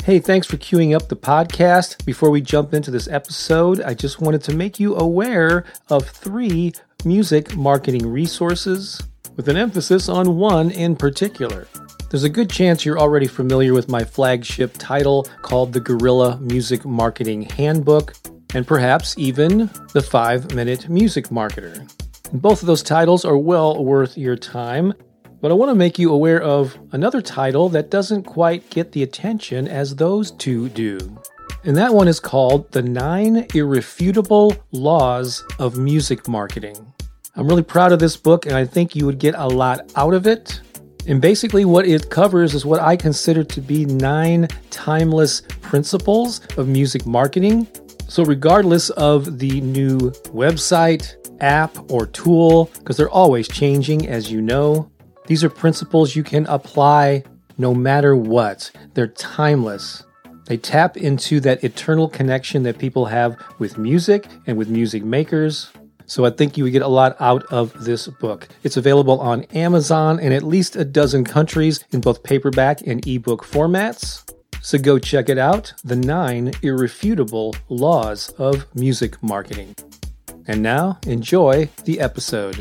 Hey, thanks for queuing up the podcast. Before we jump into this episode, I just wanted to make you aware of 3 music marketing resources with an emphasis on one in particular. There's a good chance you're already familiar with my flagship title called the Guerrilla Music Marketing Handbook, and perhaps even the 5-Minute Music Marketer. And both of those titles are well worth your time. But I want to make you aware of another title that doesn't quite get the attention as those two do. And that one is called The 9 Irrefutable Laws of Music Marketing. I'm really proud of this book, and I think you would get a lot out of it. And basically what it covers is what I consider to be 9 timeless principles of music marketing. So regardless of the new website, app, or tool, because they're always changing, as you know, these are principles you can apply no matter what. They're timeless. They tap into that eternal connection that people have with music and with music makers. So I think you would get a lot out of this book. It's available on Amazon in at least a dozen countries in both paperback and ebook formats. So go check it out, The 9 Irrefutable Laws of Music Marketing. And now, enjoy the episode.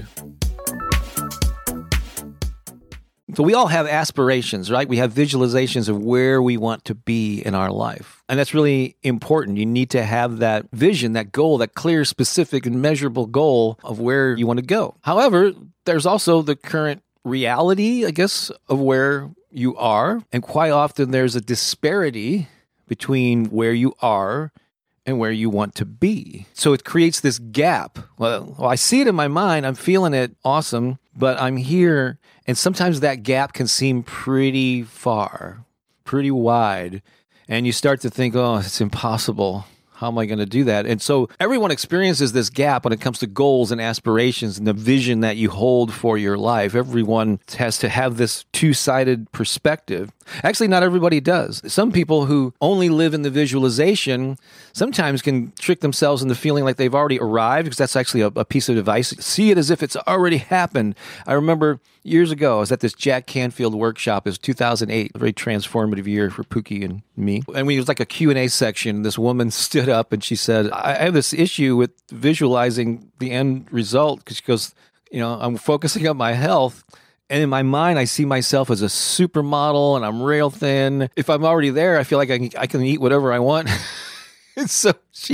So we all have aspirations, right? We have visualizations of where we want to be in our life. And that's really important. You need to have that vision, that goal, that clear, specific, and measurable goal of where you want to go. However, there's also the current reality, I guess, of where you are. And quite often there's a disparity between where you are and where you want to be. So it creates this gap. Well, I see it in my mind. I'm feeling it awesome, but I'm here. And sometimes that gap can seem pretty far, pretty wide. And you start to think, oh, it's impossible. How am I going to do that? And so everyone experiences this gap when it comes to goals and aspirations and the vision that you hold for your life. Everyone has to have this two-sided perspective. Actually, not everybody does. Some people who only live in the visualization sometimes can trick themselves into feeling like they've already arrived, because that's actually a piece of advice. See it as if it's already happened. I remember years ago, I was at this Jack Canfield workshop. It was 2008, a very transformative year for Pookie and me. And it was like a Q&A section. This woman stood up and she said, I have this issue with visualizing the end result, because she goes, I'm focusing on my health. And in my mind, I see myself as a supermodel and I'm rail thin. If I'm already there, I feel like I can eat whatever I want. And so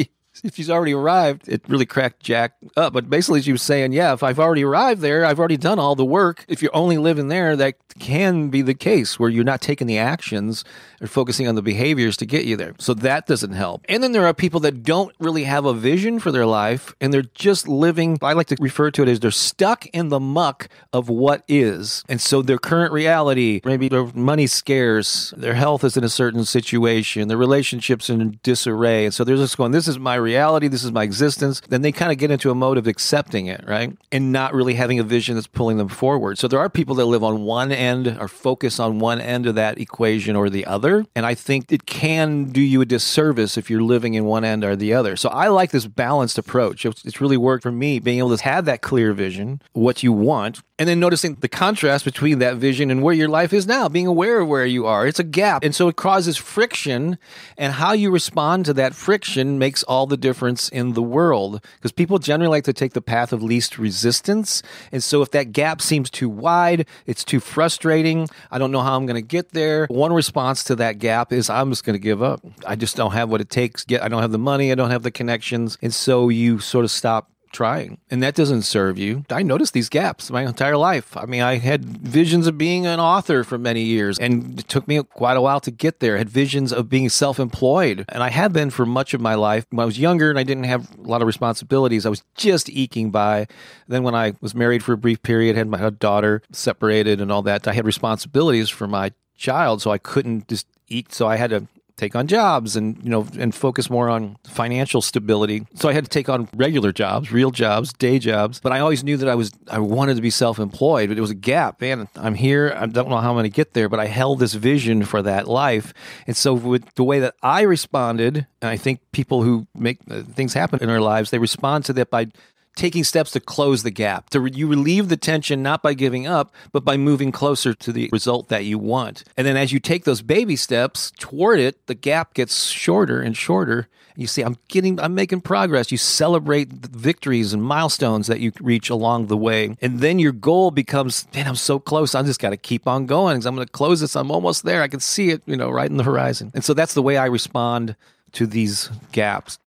if she's already arrived, it really cracked Jack up. But basically she was saying, yeah, if I've already arrived there, I've already done all the work. If you're only living there, that can be the case where you're not taking the actions or focusing on the behaviors to get you there. So that doesn't help. And then there are people that don't really have a vision for their life and they're just living, I like to refer to it as they're stuck in the muck of what is. And so their current reality, maybe their money's scarce, their health is in a certain situation, their relationships in disarray. And so they're just going, this is my reality, this is my existence. Then they kind of get into a mode of accepting it, right? And not really having a vision that's pulling them forward. So there are people that live on one end or focus on one end of that equation or the other. And I think it can do you a disservice if you're living in one end or the other. So I like this balanced approach. It's really worked for me, being able to have that clear vision, what you want, and then noticing the contrast between that vision and where your life is now, being aware of where you are. It's a gap. And so it causes friction, and how you respond to that friction makes all the difference in the world, because people generally like to take the path of least resistance. And so if that gap seems too wide, it's too frustrating, I don't know how I'm going to get there. One response to that gap is I'm just going to give up. I just don't have what it takes. I don't have the money. I don't have the connections. And so you sort of stop trying. And that doesn't serve you. I noticed these gaps my entire life. I mean, I had visions of being an author for many years, and it took me quite a while to get there. I had visions of being self-employed, and I had been for much of my life. When I was younger and I didn't have a lot of responsibilities, I was just eking by. Then when I was married for a brief period, had my daughter, separated and all that, I had responsibilities for my child, so I couldn't just eke. So I had to take on jobs and, and focus more on financial stability. So I had to take on regular jobs, real jobs, day jobs. But I always knew that I wanted to be self-employed, but it was a gap. Man, I'm here. I don't know how I'm going to get there, but I held this vision for that life. And so with the way that I responded, and I think people who make things happen in their lives, they respond to that by taking steps to close the gap. You relieve the tension not by giving up, but by moving closer to the result that you want. And then as you take those baby steps toward it, the gap gets shorter and shorter. You see, I'm making progress. You celebrate the victories and milestones that you reach along the way. And then your goal becomes, man, I'm so close. I just got to keep on going because I'm going to close this. I'm almost there. I can see it, right in the horizon. And so that's the way I respond to these gaps.